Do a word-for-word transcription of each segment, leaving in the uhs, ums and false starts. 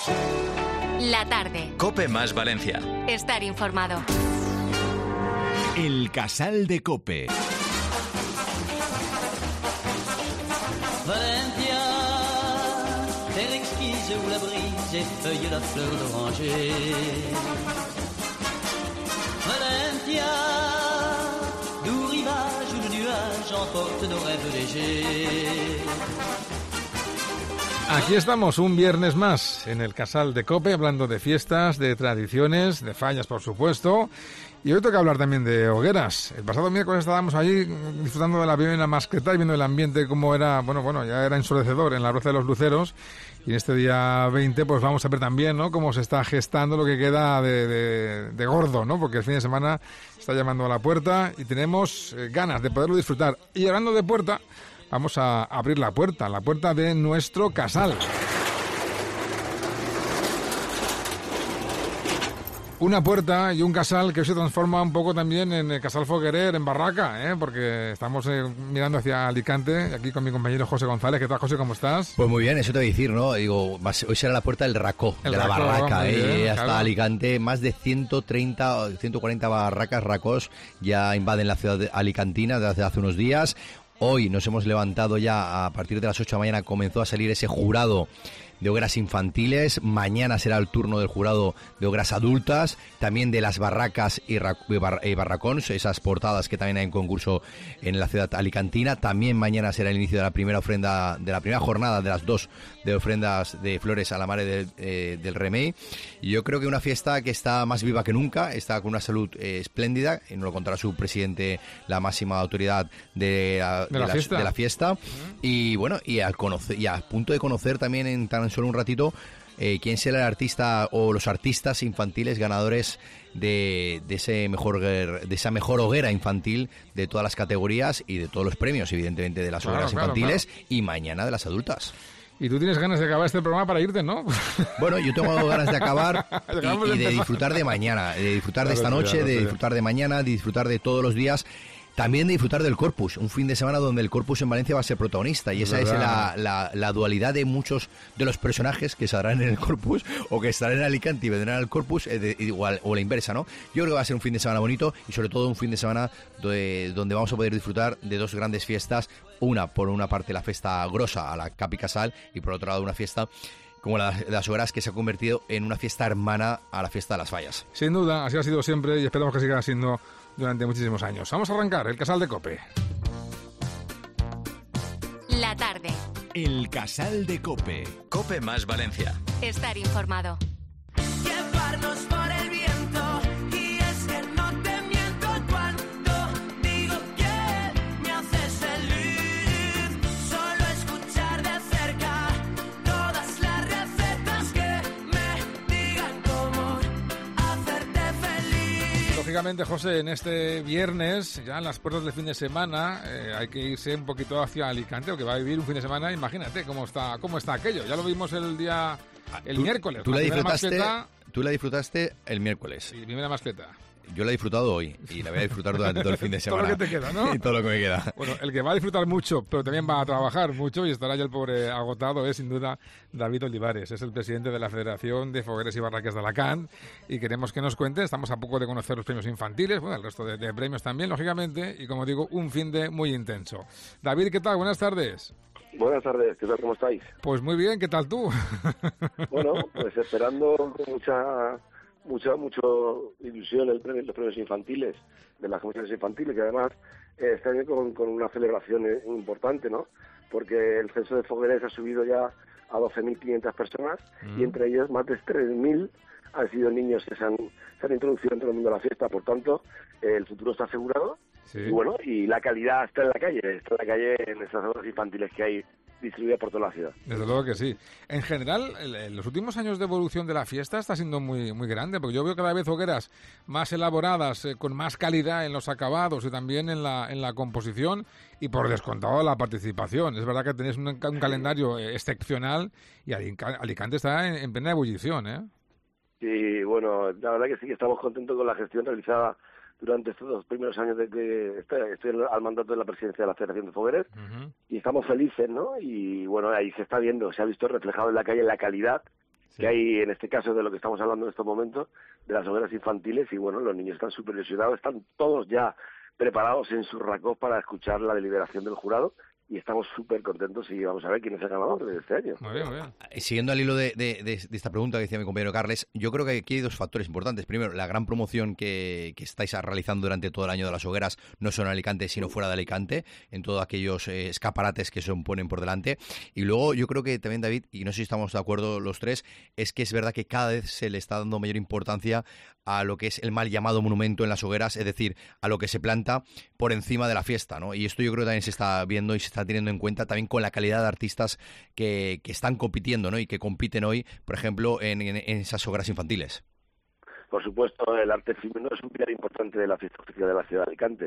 La tarde. COPE más Valencia. Estar informado. El Casal de COPE. Valencia, terre exquise où la brise effeuille la fleur d'oranger. Valencia, doux rivage où le nuage emporte nos rêves légers. Aquí estamos un viernes más en el Casal de COPE, hablando de fiestas, de tradiciones, de fallas, por supuesto. Y hoy toca hablar también de hogueras. El pasado miércoles estábamos allí disfrutando de la primera mascleta y viendo el ambiente como era, bueno, bueno, ya era ensordecedor en la Rueda de los Luceros. Y en este día veinte, pues vamos a ver también, ¿no?, cómo se está gestando lo que queda de, de, de gordo, ¿no? Porque el fin de semana está llamando a la puerta y tenemos eh, ganas de poderlo disfrutar. Y hablando de puerta, vamos a abrir la puerta, la puerta de nuestro casal. Una puerta y un casal que hoy se transforma un poco también en el Casal Foguerer, en Barraca, ¿eh? Porque estamos eh, mirando hacia Alicante, aquí con mi compañero José González. ¿Qué tal, José? ¿Cómo estás? Pues muy bien, eso te voy a decir, ¿no? Digo, hoy será la puerta del Racó, el de la Racó, barraca, bien, ¿eh? Hasta claro. Alicante, más de ciento treinta, ciento cuarenta barracas, racós, ya invaden la ciudad alicantina desde hace unos días. Hoy nos hemos levantado ya, a partir de las ocho de la mañana comenzó a salir ese jurado de hogueras infantiles. Mañana será el turno del jurado de hogueras adultas, también de las barracas y, ra- y, bar- y barracons, esas portadas que también hay en concurso en la ciudad alicantina. También mañana será el inicio de la primera ofrenda, de la primera jornada de las dos de ofrendas de flores a la Mare de, eh, del Remei. Y yo creo que una fiesta que está más viva que nunca, está con una salud eh, espléndida, y nos lo contará su presidente, la máxima autoridad de la, de la, la fiesta. De la fiesta. Uh-huh. Y bueno, y al conocer, y a punto de conocer también en tan solo un ratito eh, quién será el artista o los artistas infantiles ganadores de, de ese mejor de esa mejor hoguera infantil de todas las categorías y de todos los premios, evidentemente, de las claro, hogueras claro, infantiles, claro. Y mañana de las adultas. Y tú tienes ganas de acabar este programa para irte, ¿no? Bueno, yo tengo ganas de acabar y, y de disfrutar de mañana, de disfrutar de esta noche, de disfrutar de mañana, de disfrutar de todos los días. También de disfrutar del Corpus, un fin de semana donde el Corpus en Valencia va a ser protagonista, y esa es la, la, la dualidad de muchos de los personajes que saldrán en el Corpus o que estarán en Alicante y vendrán al Corpus, eh, de, igual, o la inversa, ¿no? Yo creo que va a ser un fin de semana bonito y sobre todo un fin de semana de, donde vamos a poder disfrutar de dos grandes fiestas, una por una parte la fiesta grosa a la Capi Casal y por otro lado una fiesta como la, las hogueras, que se ha convertido en una fiesta hermana a la fiesta de las fallas. Sin duda, así ha sido siempre y esperamos que siga siendo durante muchísimos años. Vamos a arrancar el Casal de COPE. La tarde. El Casal de COPE. COPE más Valencia. Estar informado. Llevarnos por el viento, y es que no te miento cuando digo que me haces feliz. Solo escuchar de cerca todas las recetas que me digan cómo hacerte feliz. Lógicamente, José, en este viernes, ya en las puertas del fin de semana, eh, hay que irse un poquito hacia Alicante, porque va a vivir un fin de semana. Imagínate cómo está cómo está aquello. Ya lo vimos el día, el ¿Tú, miércoles. Tú la, la disfrutaste, mascleta, tú la disfrutaste el miércoles. Sí, primera mascleta. Yo la he disfrutado hoy y la voy a disfrutar durante todo el fin de semana. Todo lo que te queda, ¿no? Y todo lo que me queda. Bueno, el que va a disfrutar mucho, pero también va a trabajar mucho y estará ya el pobre agotado, es sin duda David Olivares. Es el presidente de la Federación de Fogueres y Barraques de Alacant y queremos que nos cuente. Estamos a poco de conocer los premios infantiles, bueno, el resto de, de premios también, lógicamente, y como digo, un fin de muy intenso. David, ¿qué tal? Buenas tardes. Buenas tardes, ¿qué tal? ¿Cómo estáis? Pues muy bien, ¿qué tal tú? Bueno, pues esperando con mucha, mucha, mucho ilusión el premio, los premios infantiles, de las comisiones infantiles, que además eh, este año con, con una celebración eh, importante, ¿no? Porque el censo de Fogueres ha subido ya a doce mil quinientas personas mm. y entre ellos más de tres mil han sido niños que se han, se han introducido dentro del mundo de la fiesta. Por tanto, eh, el futuro está asegurado. Sí. Y bueno, y la calidad está en la calle, está en la calle en estas obras infantiles que hay distribuidas por toda la ciudad. Desde luego que sí. En general, en los últimos años de evolución de la fiesta está siendo muy muy grande, porque yo veo cada vez hogueras más elaboradas, eh, con más calidad en los acabados y también en la en la composición y por descontado la participación. Es verdad que tenéis un, un calendario eh, excepcional y Alicante está en, en plena ebullición, ¿eh? Sí, bueno, la verdad que sí que estamos contentos con la gestión realizada durante estos dos primeros años de que estoy al mandato de la presidencia de la Federación de Fogueres, uh-huh. y estamos felices, ¿no? Y bueno, ahí se está viendo, se ha visto reflejado en la calle la calidad sí. que hay en este caso de lo que estamos hablando en estos momentos, de las hogueras infantiles, y bueno, los niños están súper ilusionados, están todos ya preparados en sus racos para escuchar la deliberación del jurado, y estamos súper contentos y vamos a ver quién es el ganador de este año. Muy bien, muy bien. Siguiendo al hilo de, de, de, de esta pregunta que decía mi compañero Carles, yo creo que aquí hay dos factores importantes. Primero, la gran promoción que, que estáis realizando durante todo el año de las hogueras, no solo en Alicante, sino fuera de Alicante, en todos aquellos eh, escaparates que se ponen por delante. Y luego, yo creo que también, David, y no sé si estamos de acuerdo los tres, es que es verdad que cada vez se le está dando mayor importancia a lo que es el mal llamado monumento en las hogueras, es decir, a lo que se planta por encima de la fiesta, ¿no? Y esto yo creo que también se está viendo y se está teniendo en cuenta también con la calidad de artistas que, que están compitiendo, ¿no? Y que compiten hoy, por ejemplo, en, en, en esas hogueras infantiles. Por supuesto, el arte efímero es un pilar importante de la fiesta oficial de la ciudad de Alicante,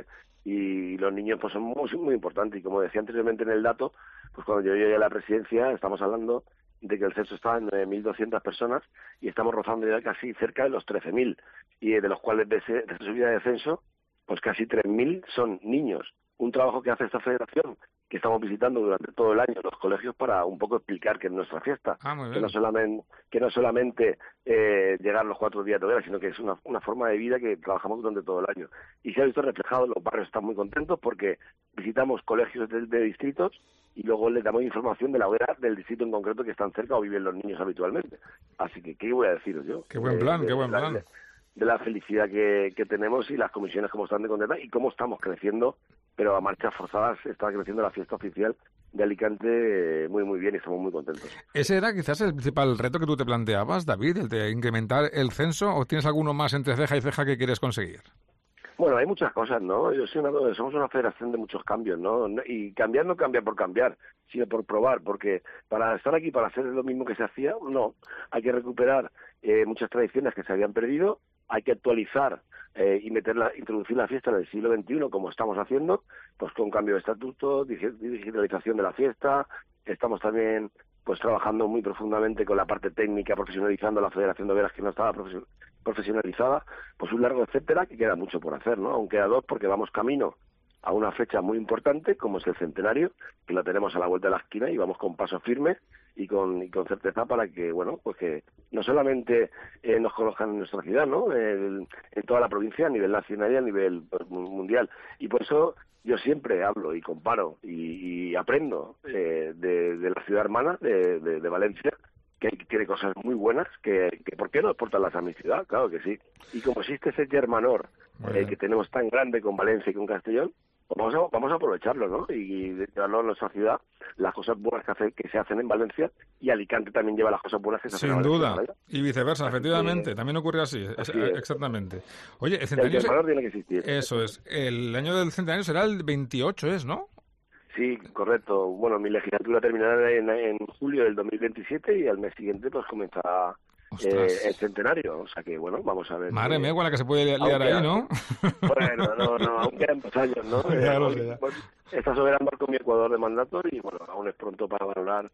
y los niños pues son muy, muy importantes, y como decía anteriormente en el dato, pues cuando yo llegué a la presidencia estamos hablando de que el censo estaba en nueve mil doscientas personas y estamos rozando ya casi cerca de los trece mil, y de los cuales de, ese, de esa subida de censo, pues casi tres mil son niños. Un trabajo que hace esta federación, que estamos visitando durante todo el año los colegios para un poco explicar que es nuestra fiesta, ah, muy bien. que no solamente que no solamente eh, llegar los cuatro días de hoguera, sino que es una, una forma de vida que trabajamos durante todo el año. Y se ha visto reflejado, los barrios están muy contentos porque visitamos colegios de, de distritos y luego les damos información de la hoguera del distrito en concreto que están cerca o viven los niños habitualmente. Así que, ¿qué voy a deciros yo? Qué buen plan, de, qué buen de, plan. De, de la felicidad que, que tenemos y las comisiones cómo están de contentas y cómo estamos creciendo, pero a marchas forzadas está creciendo la fiesta oficial de Alicante eh, muy muy bien y estamos muy contentos. ¿Ese era quizás el principal reto que tú te planteabas, David, el de incrementar el censo, o tienes alguno más entre ceja y ceja que quieres conseguir? Bueno, hay muchas cosas, ¿no? Yo soy una, somos una federación de muchos cambios, ¿no? Y cambiar no cambia por cambiar, sino por probar, porque para estar aquí, para hacer lo mismo que se hacía, no. Hay que recuperar eh, muchas tradiciones que se habían perdido, hay que actualizar eh, y meterla, introducir la fiesta en el siglo veintiuno, como estamos haciendo, pues con cambio de estatuto, digitalización de la fiesta. Estamos también pues trabajando muy profundamente con la parte técnica, profesionalizando la Federación de Hogueras, que no estaba profesional profesionalizada, pues un largo etcétera, que queda mucho por hacer, ¿no? Aún queda dos, porque vamos camino a una fecha muy importante, como es el centenario, que lo tenemos a la vuelta de la esquina, y vamos con paso firme y con, y con certeza para que, bueno, pues que no solamente eh, nos conozcan en nuestra ciudad, ¿no? El, en toda la provincia, a nivel nacional y a nivel pues, mundial. Y por eso yo siempre hablo y comparo y, y aprendo eh, de, de la ciudad hermana de, de, de Valencia, que tiene cosas muy buenas, que, que ¿por qué no exportarlas a mi ciudad? Claro que sí. Y como existe ese germanor eh, que tenemos tan grande con Valencia y con Castellón, pues vamos a, vamos a aprovecharlo, ¿no? Y llevarlo a nuestra ciudad, las cosas buenas que, hace, que se hacen en Valencia, y Alicante también lleva las cosas buenas que se hacen en Valencia. Sin duda, y viceversa, así efectivamente, que, también ocurre así, así es, exactamente. Oye, el centenario... El germanor tiene que existir. Eso es, el año del centenario será el veintiocho, ¿es, no? Sí, correcto. Bueno, mi legislatura terminará en, en julio del dos mil veintisiete y al mes siguiente pues comenzará eh, el centenario. O sea que, bueno, vamos a ver. Madre mía, con la que se puede liar ahí, ¿no? Bueno, no, no, aún quedan dos años, ¿no? Ya lo eh, sé, ya. Pues, esta soberana marcó mi Ecuador de mandato y, bueno, aún es pronto para valorar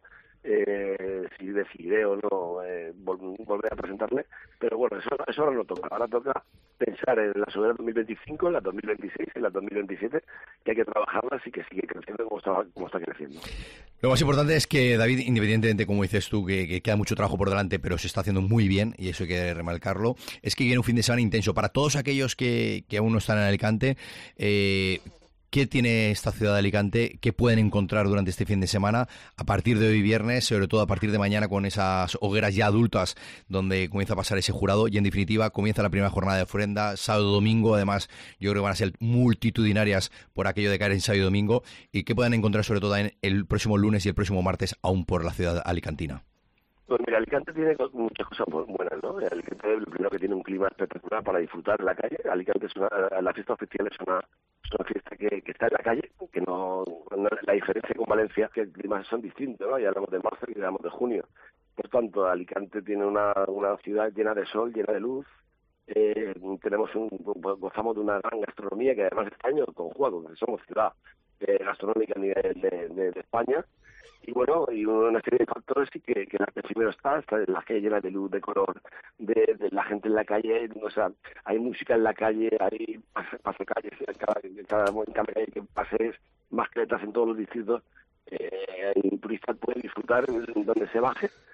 eh, si decidiré o no eh, vol volver a presentarle. Pero bueno, eso, eso ahora no toca. Ahora toca pensar en la soberana dos mil veinticinco, en la dos mil veintiséis, en la dos mil veintisiete, que hay que trabajarlas y que sigue creciendo como está, como está creciendo. Lo más importante es que, David, independientemente, como dices tú, que, que queda mucho trabajo por delante, pero se está haciendo muy bien, y eso hay que remarcarlo, es que viene un fin de semana intenso. Para todos aquellos que, que aún no están en Alicante, eh, ¿qué tiene esta ciudad de Alicante? ¿Qué pueden encontrar durante este fin de semana? A partir de hoy viernes, sobre todo a partir de mañana, con esas hogueras ya adultas, donde comienza a pasar ese jurado, y en definitiva comienza la primera jornada de ofrenda, sábado domingo. Además, yo creo que van a ser multitudinarias por aquello de caer en sábado y domingo. ¿Y qué pueden encontrar sobre todo en el próximo lunes y el próximo martes, aún por la ciudad alicantina? Pues mira, Alicante tiene muchas cosas buenas, ¿no? Alicante, lo primero, que tiene un clima espectacular para disfrutar en la calle. Alicante es una, la fiesta oficial es una, es una fiesta que, que está en la calle, que no, no, la diferencia con Valencia es que el clima son distintos, ¿no? Ya hablamos de marzo y hablamos de junio. Por tanto, Alicante tiene una, una ciudad llena de sol, llena de luz. Eh, tenemos un, gozamos de una gran gastronomía que además este año conjuga, porque somos ciudad eh, gastronómica a nivel de, de, de España. Y bueno, y una serie de factores sí que, que el arte primero está, está en la calle llena de luz, de color, de, de la gente en la calle, o sea, hay música en la calle, hay pase, pase calles, cada, cada, cada calle que pases, mascletas en todos los distritos, eh, el turista puede disfrutar donde se baje,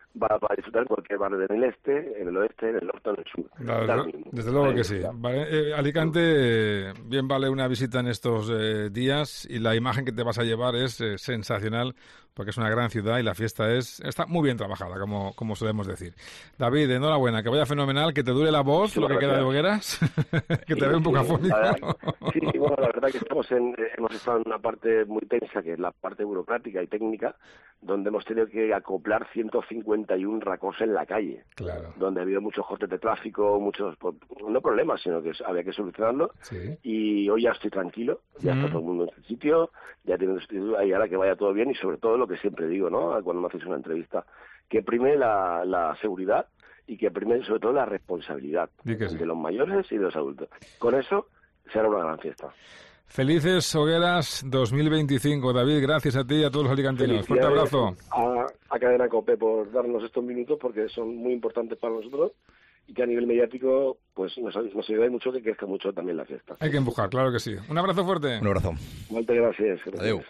va, va a disfrutar en cualquier barrio del este, en el oeste, en el norte o en el sur. Claro, Da lo desde, mismo. desde luego Ahí que está. sí. Vale, eh, Alicante, eh, bien vale una visita en estos eh, días y la imagen que te vas a llevar es eh, sensacional porque es una gran ciudad y la fiesta es está muy bien trabajada, como, como solemos decir. David, enhorabuena, que vaya fenomenal, que te dure la voz, Sí, lo que queda de gracias. hogueras, que te ve un poco Sí, afónico. la verdad- Sí, sí, bueno, la verdad que estamos en, eh, hemos estado en una parte muy tensa, que es la parte burocrática y técnica, donde hemos tenido que acoplar ciento cincuenta y uno racos en la calle, Claro. donde ha habido muchos cortes de tráfico, muchos, pues, no problemas, sino que había que solucionarlo. Sí. Y hoy ya estoy tranquilo, ya Mm. está todo el mundo en su sitio, ya tiene un sustituto, y ahora que vaya todo bien, y sobre todo lo que siempre digo, ¿no?, cuando me hacéis una entrevista, que prime la, la seguridad y que prime sobre todo la responsabilidad Di que sí. de los mayores y de los adultos. Con eso será una gran fiesta. Felices Hogueras dos mil veinticinco. David, gracias a ti y a todos los alicantinos. Fuerte Felicidades abrazo. A, a Cadena COPE por darnos estos minutos, porque son muy importantes para nosotros, y que a nivel mediático pues nos, nos ayuda mucho que crezca mucho también la fiesta. Hay que empujar, claro que sí. Un abrazo fuerte. Un abrazo. Muchas gracias. gracias. Adeu.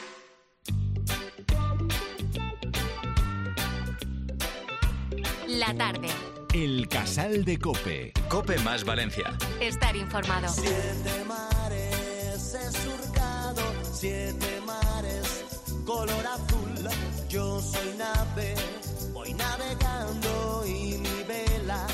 La tarde. El Casal de Cope. Cope más Valencia. Estar informado. Siete mares he surcado, siete mares color azul. Yo soy nave, voy navegando y mi vela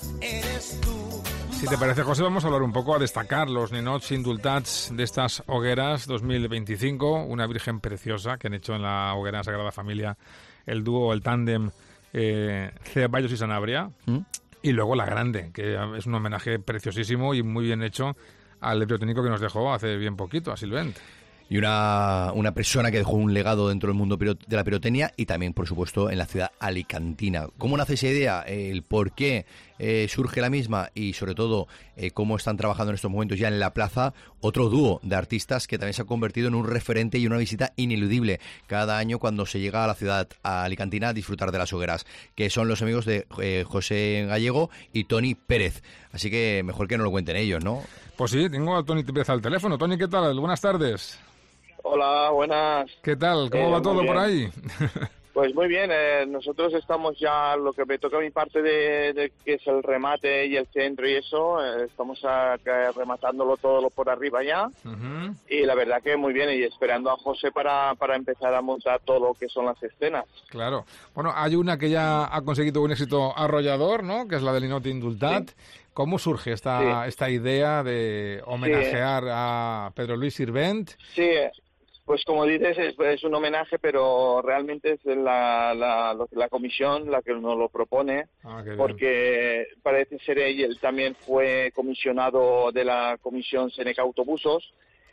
eres tú. Si te parece, José, vamos a hablar un poco, a destacar los ninots indultats de estas hogueras dos mil veinticinco. Una virgen preciosa que han hecho en la hoguera Sagrada Familia el dúo, el tándem eh, Ceballos y Sanabria. ¿Mm? Y luego la grande, que es un homenaje preciosísimo y muy bien hecho al biotécnico que nos dejó hace bien poquito, a Silvent. Y una, una persona que dejó un legado dentro del mundo piro- de la pirotecnia y también, por supuesto, en la ciudad alicantina. ¿Cómo nace esa idea? El por qué eh, surge la misma y, sobre todo, eh, cómo están trabajando en estos momentos ya en la plaza otro dúo de artistas que también se ha convertido en un referente y una visita ineludible cada año cuando se llega a la ciudad alicantina a disfrutar de las hogueras, que son los amigos de eh, José Gallego y Tony Pérez. Así que mejor que no lo cuenten ellos, ¿no? Pues sí, tengo a Tony Pérez al teléfono. Tony, ¿qué tal? Buenas tardes. Hola, buenas. ¿Qué tal? ¿Cómo Eh, va muy todo bien. por ahí? Pues muy bien, eh, nosotros estamos ya, lo que me toca a mi parte de, de que es el remate y el centro y eso, eh, estamos a- que rematándolo todo por arriba ya, Ujú. y la verdad que muy bien, y esperando a José para, para empezar a montar todo lo que son las escenas. Claro. Bueno, hay una que ya ha conseguido un éxito arrollador, ¿no?, que es la del Ninot Indultat. ¿Cómo surge esta, Sí. esta idea de homenajear a Pedro Luis Sirvent? Sí, pues como dices, es, es un homenaje, pero realmente es la, la, lo- la comisión la que nos lo propone, Ah, qué bien. porque parece ser él, él también fue comisionado de la comisión Seneca Autobusos,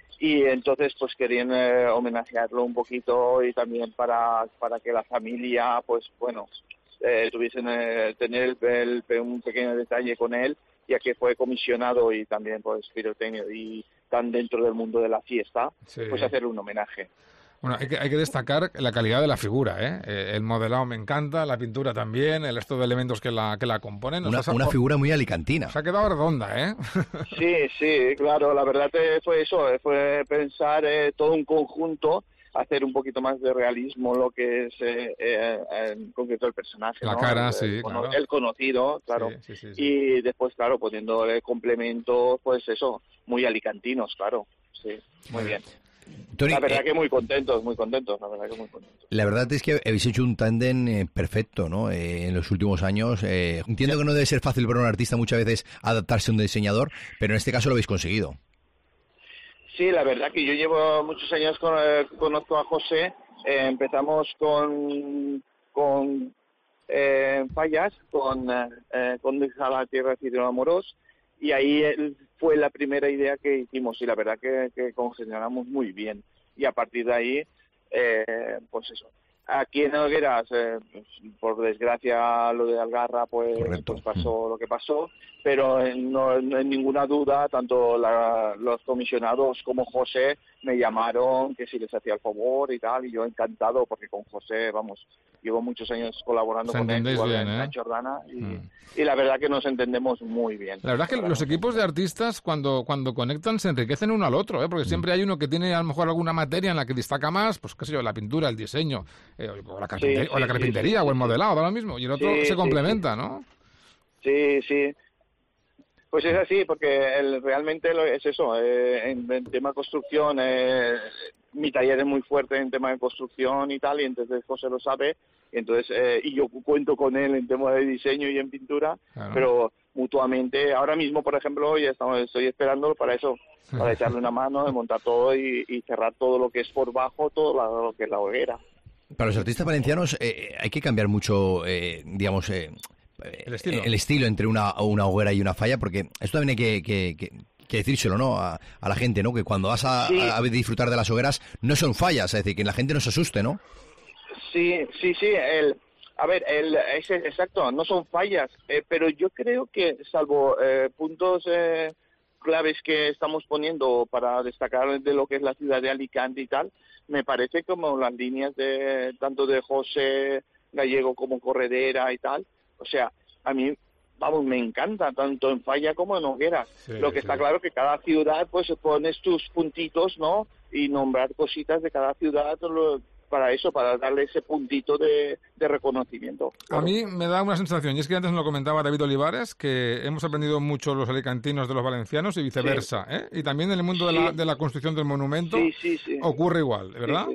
y entonces pues querían eh, homenajearlo un poquito y también para, para que la familia, pues bueno, eh, tuviesen eh, tener el- el- un pequeño detalle con él, ya que fue comisionado y también pues pirotecnia y tan dentro del mundo de la fiesta, Sí. pues hacerle un homenaje. Bueno, hay que, hay que destacar la calidad de la figura, ¿eh? Eh, El modelado me encanta, la pintura también, el resto de elementos que la, que la componen. Una, Nos ha- una figura muy alicantina. Se ha quedado redonda, ¿eh? Sí, sí, claro, la verdad que fue eso, eh, fue pensar eh, todo un conjunto, hacer un poquito más de realismo lo que es eh, eh, en concreto el personaje. La ¿no? cara, el, sí, el, cono- claro. el conocido, claro. Sí, sí, sí, sí. Y después, claro, poniéndole complementos, pues eso, muy alicantinos, claro. Sí, muy bien. Tony, La verdad eh, que muy contentos, muy contentos, la verdad que muy contentos. la verdad es que habéis hecho un tándem eh, perfecto, ¿no? Eh, en los últimos años. Eh, entiendo que no debe ser fácil para un artista muchas veces adaptarse a un diseñador, pero en este caso lo habéis conseguido. Sí, la verdad que yo llevo muchos años, con, eh, conozco a José, eh, empezamos con, con eh, Fallas, con, eh, eh, con Deja la Tierra y Amoros, y ahí él fue la primera idea que hicimos, y la verdad que, que congeniamos muy bien, y a partir de ahí, eh, pues eso. Aquí en Hogueras, eh, pues, por desgracia, lo de Algarra, pues, Correcto. pues pasó lo que pasó, pero eh, no, no hay ninguna duda, tanto la- los comisionados como José me llamaron que si les hacía el favor y tal, y yo encantado, porque con José, vamos, llevo muchos años colaborando Os con él, entendéis igual bien, en ¿eh? la Jordana, y, Mm. y la verdad que nos entendemos muy bien. La verdad es que los equipos de artistas cuando, cuando conectan se enriquecen uno al otro, ¿eh? Porque siempre hay uno que tiene a lo mejor alguna materia en la que destaca más, pues qué sé yo, la pintura, el diseño, eh, o, la carpintería, Sí, o la sí, carpintería sí, o el sí. modelado, da lo mismo. Y el otro Sí, se sí, complementa, sí. ¿no? Sí, sí. Pues es así, porque el, realmente lo, es eso, eh, en, en tema construcción, eh, mi taller es muy fuerte en tema de construcción y tal, y entonces José lo sabe, y entonces eh, y yo cuento con él en tema de diseño y en pintura, Claro. pero mutuamente, ahora mismo, por ejemplo, ya estamos, estoy esperándolo para eso, para echarle una mano, de montar todo y, y cerrar todo lo que es por bajo, todo la- lo que es la hoguera. Para los artistas valencianos eh, hay que cambiar mucho, eh, digamos, eh, El estilo. el estilo entre una, una hoguera y una falla, porque esto también hay que, que, que- que decírselo, ¿no? A, a la gente, ¿no? Que cuando vas a, Sí. a disfrutar de las hogueras no son fallas, es decir, que la gente no se asuste, ¿no? Sí, sí, sí. El, a ver, el, es, exacto, no son fallas, eh, pero yo creo que salvo eh, puntos eh, claves que estamos poniendo para destacar de lo que es la ciudad de Alicante y tal, me parece como las líneas de tanto de José Gallego como Corredera y tal. O sea, a mí, vamos, me encanta tanto en falla como en hoguera. Sí, lo que sí. está claro que cada ciudad, pues pones tus puntitos, ¿no? Y nombrar cositas de cada ciudad lo- para eso, para darle ese puntito de, de reconocimiento. A mí me da una sensación, y es que antes nos lo comentaba David Olivares, que hemos aprendido mucho los alicantinos de los valencianos y viceversa, ¿eh? Y también en el mundo de, la, Sí. de la construcción del monumento Sí, sí, sí. ocurre igual, ¿verdad?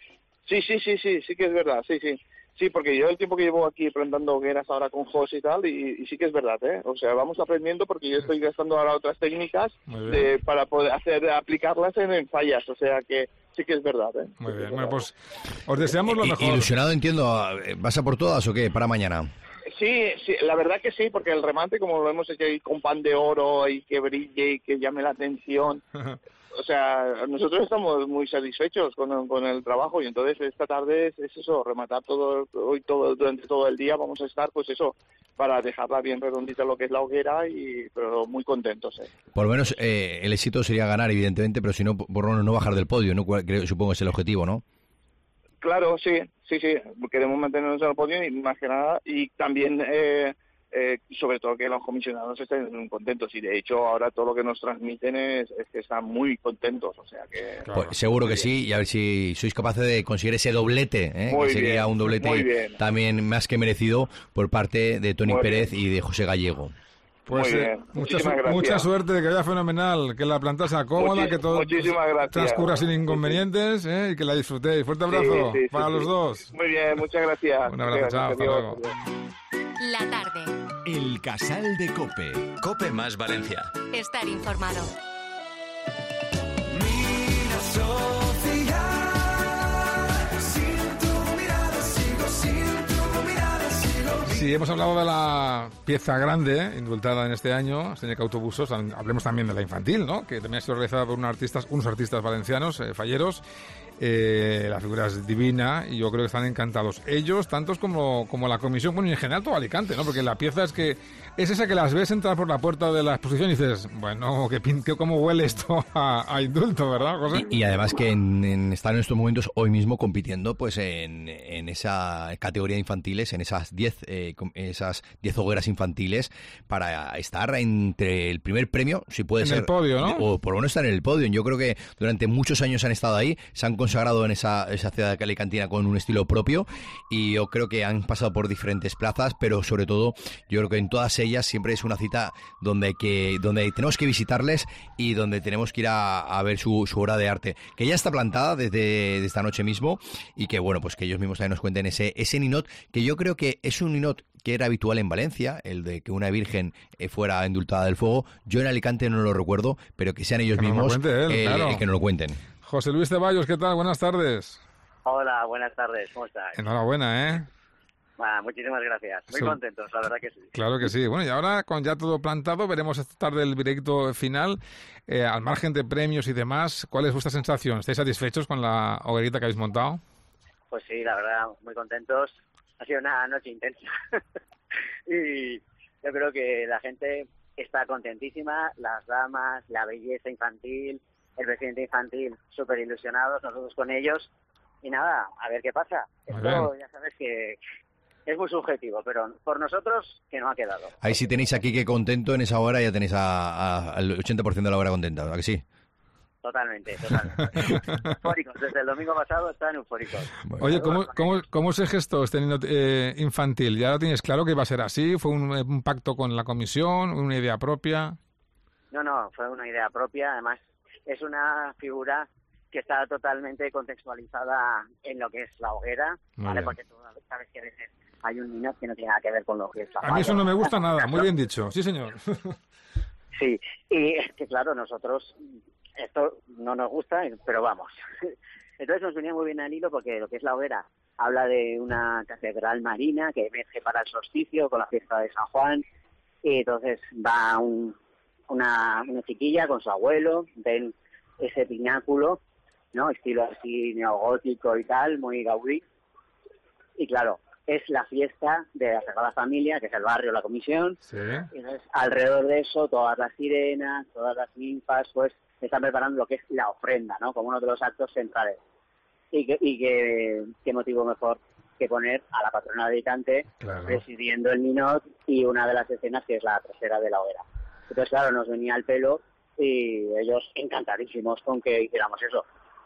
Sí, sí, sí, sí, sí que es verdad, sí, sí. Sí, porque yo el tiempo que llevo aquí plantando hogueras ahora con José y tal, y, y sí que es verdad, ¿eh? O sea, vamos aprendiendo porque yo estoy gastando ahora otras técnicas Muy bien. de, para poder hacer aplicarlas en, en fallas, o sea que sí que es verdad, ¿eh? Muy Sí que bien, es bueno, verdad. pues os deseamos lo I- mejor. Ilusionado, entiendo, eh, ¿vas a por todas o qué? Para mañana. Sí, sí, la verdad que sí, porque el remate, como lo hemos hecho ahí con pan de oro y que brille y que llame la atención, o sea, nosotros estamos muy satisfechos con, con el trabajo y entonces esta tarde es, es eso, rematar todo, hoy todo, durante todo el día vamos a estar, pues eso, para dejarla bien redondita lo que es la hoguera y, pero muy contentos, ¿eh? Por lo menos eh, el éxito sería ganar, evidentemente, pero si no, por lo menos no bajar del podio, ¿no? Cual- creo- supongo que es el objetivo, ¿no? Claro, sí, sí, sí, queremos mantenernos en el podio y más que nada, y también, eh, eh, sobre todo que los comisionados estén muy contentos, y de hecho ahora todo lo que nos transmiten es, es que están muy contentos, o sea que... Claro. Pues seguro Muy que bien. sí, y a ver si sois capaces de conseguir ese doblete, ¿eh? Muy que sería bien, un muy doblete bien. también más que merecido por parte de Tony Muy Pérez bien. y de José Gallego. Pues Muy eh, bien, mucha, muchísimas su- gracias. mucha suerte, que vaya fenomenal, que la planta sea cómoda, Muchis- que todo muchísimas gracias. transcurra sin Sí, sí. inconvenientes, ¿eh? Y que la disfrutéis. Fuerte abrazo Sí, sí, sí, para sí. los dos. Muy bien, muchas gracias. Un abrazo, Muchas chao, hasta gracias, luego. adiós. La tarde. El Casal de Cope. Cope más Valencia. Estar informado. Mira, Sofía, sin tu mirada sigo, sin tu mirada sigo. Sí, hemos hablado de la pieza grande, ¿eh? Indultada en este año, Señor Autobusos. Hablemos también de la infantil, ¿no? Que también ha sido realizada por unos artistas, unos artistas valencianos, eh, falleros. Eh, la figura es divina y yo creo que están encantados ellos, tantos como, como la comisión, bueno, y en general todo Alicante, ¿no? Porque la pieza es que es esa que las ves entrar por la puerta de la exposición y dices, bueno, que, pin- que cómo huele esto a, a indulto, ¿verdad, José? Y, y además que en, en- están en estos momentos hoy mismo compitiendo pues en, en esa categoría de infantiles, en esas diez eh, com- esas diez hogueras infantiles para estar entre el primer premio, si puede En ser. el podio, ¿no? O por lo menos estar en el podio. Yo creo que durante muchos años han estado ahí, se han consagrado en esa, esa ciudad de alicantina con un estilo propio y yo creo que han pasado por diferentes plazas, pero sobre todo yo creo que en todas ellas siempre es una cita donde hay que, donde tenemos que visitarles y donde tenemos que ir a, a ver su, su obra de arte, que ya está plantada desde, desde esta noche mismo y que bueno, pues que ellos mismos también nos cuenten ese, ese ninot, que yo creo que es un ninot que era habitual en Valencia, el de que una virgen eh, fuera indultada del fuego. Yo en Alicante no lo recuerdo, pero que sean ellos Que nos lo mismos cuente él, eh, claro. el que nos lo cuenten. José Luis Ceballos, ¿qué tal? Buenas tardes. Hola, buenas tardes, ¿cómo estás? Enhorabuena, ¿eh? Ah, muchísimas gracias, muy Sí. contentos, la verdad que sí. Claro que sí. Bueno, y ahora con ya todo plantado, veremos esta tarde el directo final. Eh, al margen de premios y demás, ¿cuál es vuestra sensación? ¿Estáis satisfechos con la hoguerita que habéis montado? Pues sí, la verdad, muy contentos. Ha sido una noche intensa y yo creo que la gente está contentísima, las damas, la belleza infantil, el presidente infantil súper ilusionados, nosotros con ellos. Y nada, a ver qué pasa. Muy Esto bien. ya sabes que es muy subjetivo, pero por nosotros que no ha quedado. Ahí sí tenéis aquí que contento en esa hora, ya tenéis a- a- al ochenta por ciento de la hora contenta, ¿verdad que sí? Totalmente, totalmente. Eufóricos, desde el domingo pasado están eufóricos. Oye, ¿cómo, cómo, cómo se gestó este niño eh, infantil? ¿Ya lo tienes claro que iba a ser así? ¿Fue un, un pacto con la comisión? ¿Una idea propia? No, no, fue una idea propia. Además, es una figura que está totalmente contextualizada en lo que es la hoguera, ¿vale? Porque tú sabes que a veces hay un niño que no tiene nada que ver con lo que es la A mí eso no me gusta nada, muy bien dicho. Sí, señor. Sí, y es que claro, nosotros esto no nos gusta, pero vamos. Entonces nos venía muy bien al hilo porque lo que es la hoguera habla de una catedral marina que emerge para el solsticio con la fiesta de San Juan, y entonces va un, una, una chiquilla con su abuelo, ven ese pináculo, ¿no? Estilo así neogótico y tal, muy gaudí, y claro, es la fiesta de la Sagrada Familia, que es el barrio, la comisión, sí. Y entonces alrededor de eso todas las sirenas, todas las ninfas, pues están preparando lo que es la ofrenda, ¿no? Como uno de los actos centrales. Y que, y que qué motivo mejor que poner a la patrona de Alicante, claro, presidiendo el Ninot, y una de las escenas que es la trasera de la hoguera. Entonces, claro, nos venía al pelo y ellos encantadísimos con que hiciéramos eso.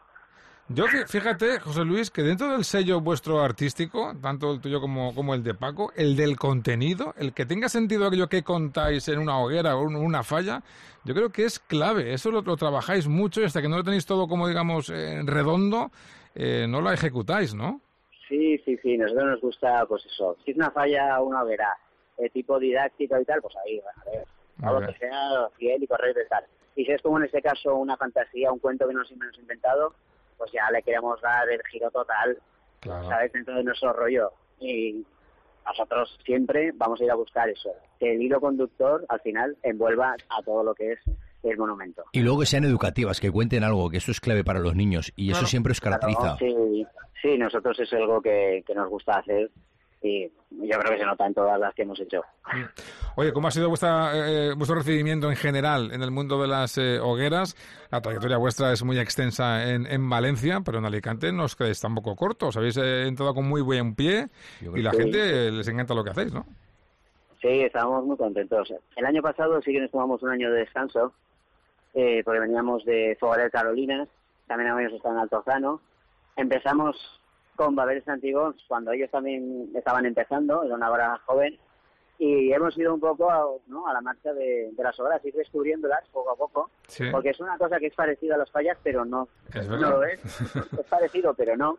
Yo, fíjate, José Luis, que dentro del sello vuestro artístico, tanto el tuyo como, como el de Paco, el del contenido, el que tenga sentido aquello que contáis en una hoguera o en una falla, yo creo que es clave. Eso lo, lo trabajáis mucho y hasta que no lo tenéis todo, como digamos, eh, redondo, eh, no lo ejecutáis, ¿no? Sí, sí, sí, nosotros nos gusta, pues eso, si es una falla o una hoguera, eh, tipo didáctico y tal, pues ahí, a ver, todo lo que sea fiel y correcto y tal. Y si es como en este caso una fantasía, un cuento que nos hemos inventado, pues ya le queremos dar el giro total, claro, ¿sabes?, dentro de nuestro rollo. Y nosotros siempre vamos a ir a buscar eso, que el hilo conductor al final envuelva a todo lo que es el monumento. Y luego que sean educativas, que cuenten algo, que eso es clave para los niños, y claro, eso siempre os caracteriza. Claro, sí, sí, nosotros es algo que, que nos gusta hacer, y yo creo que se nota en todas las que hemos hecho. Oye, ¿cómo ha sido vuestra, eh, vuestro recibimiento en general en el mundo de las eh, hogueras? La trayectoria vuestra es muy extensa en, en Valencia, pero en Alicante no os quedáis tampoco cortos. Habéis eh, entrado con muy buen pie y la sí. gente eh, les encanta lo que hacéis, ¿no? Sí, estamos muy contentos. El año pasado sí que nos tomamos un año de descanso, eh, porque veníamos de Fogaret Carolinas, también habíamos estado en Altozano. Empezamos con Babeles Antiguos cuando ellos también estaban empezando, era una obra joven, y hemos ido un poco a, ¿no?, a la marcha de, de las obras, ir descubriéndolas poco a poco, sí, porque es una cosa que es parecida a las fallas, pero no, es no lo es, es parecido, pero no,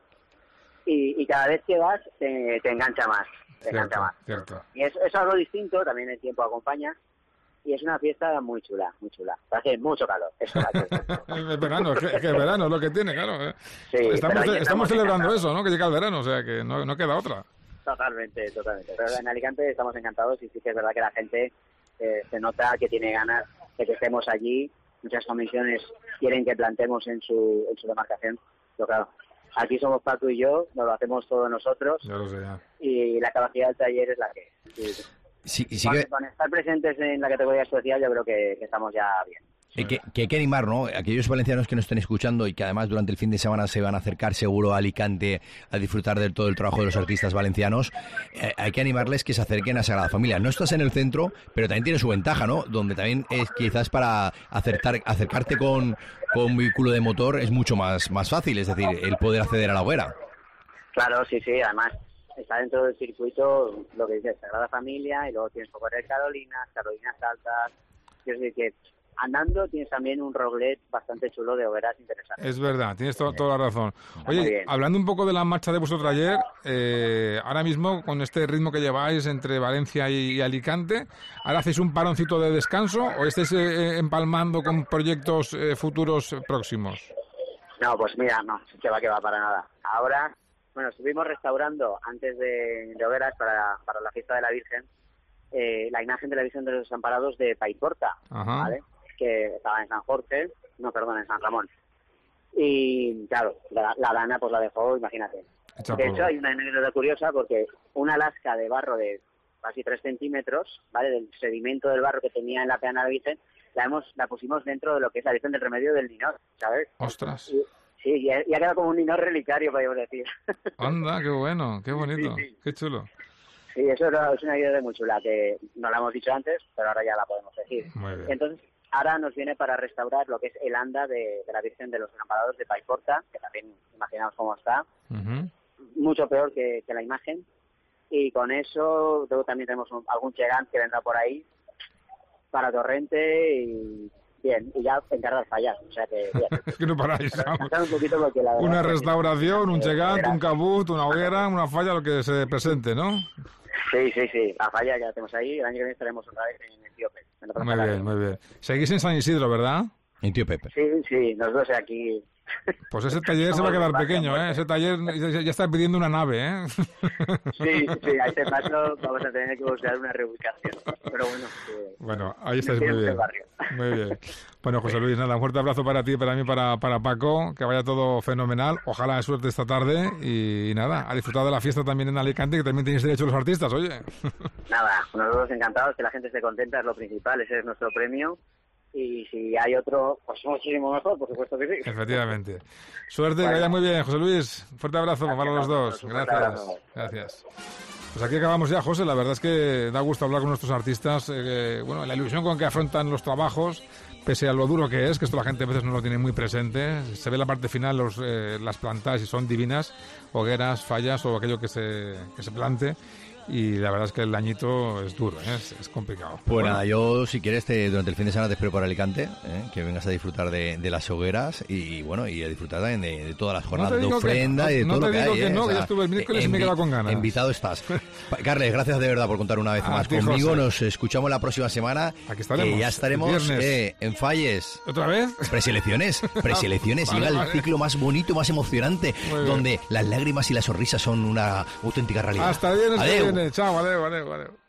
y, y cada vez que vas te, te engancha más, te cierto, engancha más. Cierto. Y es, es algo distinto, también el tiempo acompaña, y es una fiesta muy chula, muy chula. Hace mucho calor. Es es verano, es que, que verano es lo que tiene, claro. ¿eh? Sí, estamos estamos, estamos celebrando encantados. eso, ¿no? Que llega el verano, o sea que no, no queda otra. Totalmente, totalmente. Pero en Alicante estamos encantados y sí que es verdad que la gente eh, se nota que tiene ganas de que estemos allí. Muchas comisiones quieren que plantemos en su, en su demarcación. Pero claro, aquí somos Paco y yo, nos lo hacemos todos nosotros. Ya lo sé, ya. Y la capacidad del taller es la que es. Sí. Sí, sí con, que... con estar presentes en la categoría especial yo creo que, que estamos ya bien. Eh, que, que hay que animar, ¿no? Aquellos valencianos que nos estén escuchando y que además durante el fin de semana se van a acercar seguro a Alicante a disfrutar de todo el trabajo de los artistas valencianos, eh, hay que animarles que se acerquen a Sagrada Familia. No estás en el centro, pero también tiene su ventaja, ¿no? Donde también es quizás para acertar, acercarte con, con un vehículo de motor es mucho más, más fácil, es decir, el poder acceder a la hoguera. Claro, sí, sí, además está dentro del circuito lo que dices, Sagrada Familia, y luego tienes Fogaret Carolinas, Carolinas Altas, quiero decir que andando tienes también un roguelet bastante chulo de hogueras interesantes. Es verdad, tienes to toda la razón. Oye, hablando un poco de la marcha de vuestro taller, eh, ahora mismo con este ritmo que lleváis entre Valencia y, y Alicante, ¿ahora hacéis un paroncito de descanso o estáis eh, empalmando con proyectos eh, futuros próximos? No, pues mira, no, que va, que va, para nada. Ahora, bueno, estuvimos restaurando antes de, de hogueras para, para la fiesta de la Virgen, eh, la imagen de la Virgen de los Desamparados de Paiporta, ¿vale? Que estaba en San Jorge, no, perdón, en San Ramón. Y claro, la, la Dana pues la dejó, imagínate. De hecho, hay una anécdota curiosa porque una lasca de barro de casi tres centímetros, ¿vale?, del sedimento del barro que tenía en la peana de la Virgen, la, hemos, la pusimos dentro de lo que es la Virgen del Remedio del Ninot, ¿sabes? ¡Ostras! Y, sí, y ha, y ha quedado como un Ninot relicario, podríamos decir. ¡Anda, qué bueno, qué bonito, sí, sí. qué chulo! Sí, eso es una idea muy chula, que no la hemos dicho antes, pero ahora ya la podemos decir. Muy bien. Entonces, ahora nos viene para restaurar lo que es el anda de, de la Virgen de los Enamorados de Paiporta, que también imaginamos cómo está, Uh-huh. mucho peor que, que la imagen. Y con eso luego también tenemos un, algún Chegant que vendrá por ahí para Torrente y bien, y ya encargar fallas, o sea que bien. Es que no paráis, vamos. Un poquito porque la verdad Una es que- restauración, un eh, Chegant, verás. un cabut, una hoguera, una falla, lo que se presente, ¿no? Sí, sí, sí, la falla ya la tenemos ahí, el año que viene estaremos otra vez en Etíope. en la Muy Plaza bien, Canaria. muy bien. Seguís en San Isidro, ¿verdad? En Tío Pepe. Sí, sí, nosotros aquí. Pues ese taller se va a quedar pequeño, ¿eh? Ese taller ya ya está pidiendo una nave, ¿eh? Sí, sí, a este paso vamos a tener que buscar una reubicación. Pero bueno, que- Bueno, ahí estáis que muy es el bien. barrio. Muy bien. Bueno, José Luis, nada, un fuerte abrazo para ti, para mí, para, para Paco, que vaya todo fenomenal. Ojalá de suerte esta tarde y nada, a disfrutar de la fiesta también en Alicante, que también tenéis derecho los artistas, oye. Nada, nosotros encantados, que la gente esté contenta, es lo principal, ese es nuestro premio. Y si hay otro, pues muchísimo mejor, por supuesto que sí. Efectivamente. Suerte, que Bueno. vaya muy bien, José Luis. Fuerte abrazo Gracias para los a dos. vosotros, un fuerte Gracias. abrazo. Gracias. Pues aquí acabamos ya, José. La verdad es que da gusto hablar con nuestros artistas. eh, que, bueno, la ilusión con que afrontan los trabajos, pese a lo duro que es, que esto la gente a veces no lo tiene muy presente. Se ve la parte final, los, eh, las plantas y son divinas, hogueras, fallas o aquello que se, que se plante. Y la verdad es que el añito es duro, ¿eh? es, es complicado. Pues Bueno, nada, yo si quieres te, durante el fin de semana te espero por Alicante, ¿eh? Que vengas a disfrutar de, de las hogueras y bueno, y a disfrutar también de, de todas las jornadas te de digo que- ofrenda y de no todo te lo que digo hay. que ¿eh? no, O que sea, ya estuve el miércoles y me he envi- quedado con ganas. Invitado estás. Pa- Carles, gracias de verdad por contar una vez A más ti, conmigo. José. Nos escuchamos la próxima semana. Aquí estaremos, Que ya el estaremos viernes. eh, en Falles. ¿Otra vez? Preselecciones, preselecciones, Vale, llega vale. el ciclo más bonito, más emocionante, Muy bien. donde las lágrimas y las sonrisas son una auténtica realidad. Hasta el viernes que Adeu. viene. Chao, adeu, adeu, adeu.